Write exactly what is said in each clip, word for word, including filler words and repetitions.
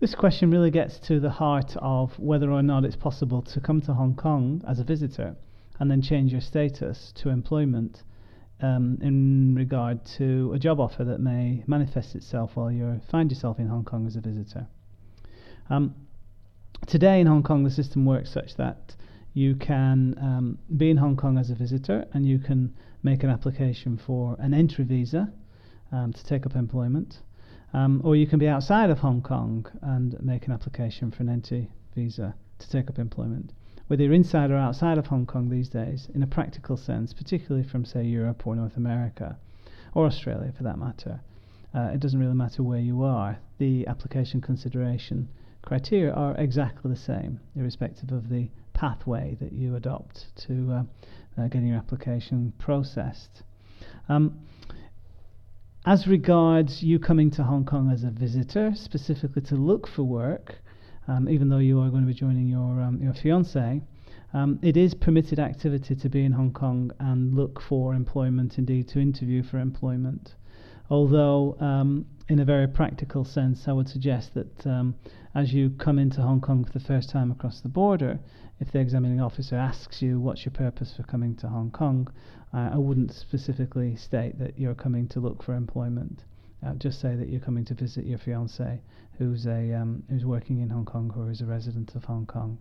This question really gets to the heart of whether or not it's possible to come to Hong Kong as a visitor and then change your status to employment um, in regard to a job offer that may manifest itself while you find yourself in Hong Kong as a visitor. Um, today in Hong Kong, the system works such that you can um, be in Hong Kong as a visitor and you can make an application for an entry visa um, to take up employment. Um, or you can be outside of Hong Kong and make an application for an entry visa to take up employment. Whether you're inside or outside of Hong Kong these days, in a practical sense, particularly from, say, Europe or North America, or Australia for that matter, uh, it doesn't really matter where you are. The application consideration criteria are exactly the same, irrespective of the pathway that you adopt to uh, uh, getting your application processed. Um, As regards you coming to Hong Kong as a visitor, specifically to look for work, um, even though you are going to be joining your um, your fiancé, um, it is permitted activity to be in Hong Kong and look for employment, indeed to interview for employment. Although, um, in a very practical sense, I would suggest that um, as you come into Hong Kong for the first time across the border, if the examining officer asks you what's your purpose for coming to Hong Kong, uh, I wouldn't specifically state that you're coming to look for employment. Uh, just say that you're coming to visit your fiancé, who's a um, who's working in Hong Kong or is a resident of Hong Kong.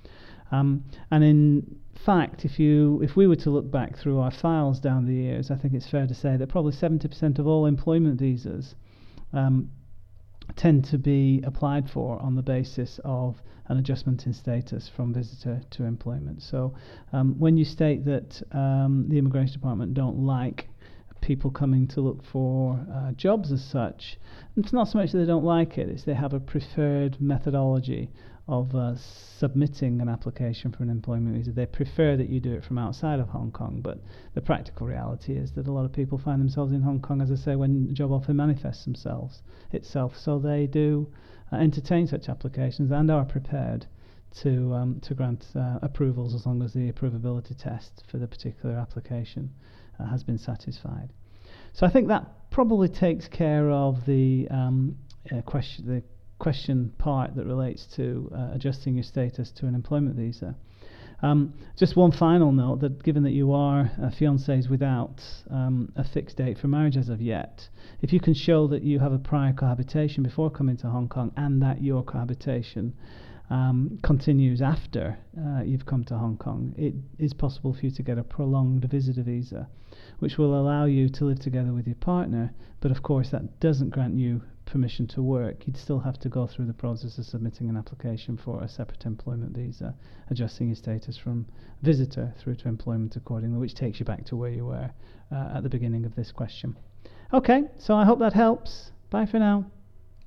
Um, and in fact, if you if we were to look back through our files down the years, I think it's fair to say that probably seventy percent of all employment visas um, tend to be applied for on the basis of an adjustment in status from visitor to employment. So um, when you state that um, the Immigration Department don't like people coming to look for uh, jobs as such, it's not so much that they don't like it, it's they have a preferred methodology of uh, submitting an application for an employment visa. They prefer that you do it from outside of Hong Kong, but the practical reality is that a lot of people find themselves in Hong Kong, as I say, when the job offer manifests themselves itself. So they do uh, entertain such applications and are prepared to um, to grant uh, approvals as long as the approvability test for the particular application uh, has been satisfied. So I think that probably takes care of the um, uh, question the question part that relates to uh, adjusting your status to an employment visa. Um, just one final note, that given that you are uh, fiancés without um, a fixed date for marriage as of yet, if you can show that you have a prior cohabitation before coming to Hong Kong and that your cohabitation um, continues after uh, you've come to Hong Kong, it is possible for you to get a prolonged visitor visa, which will allow you to live together with your partner, but of course that doesn't grant you permission to work. You'd still have to go through the process of submitting an application for a separate employment visa, adjusting your status from visitor through to employment accordingly, which takes you back to where you were uh, at the beginning of this question. Okay, so I hope that helps. Bye for now.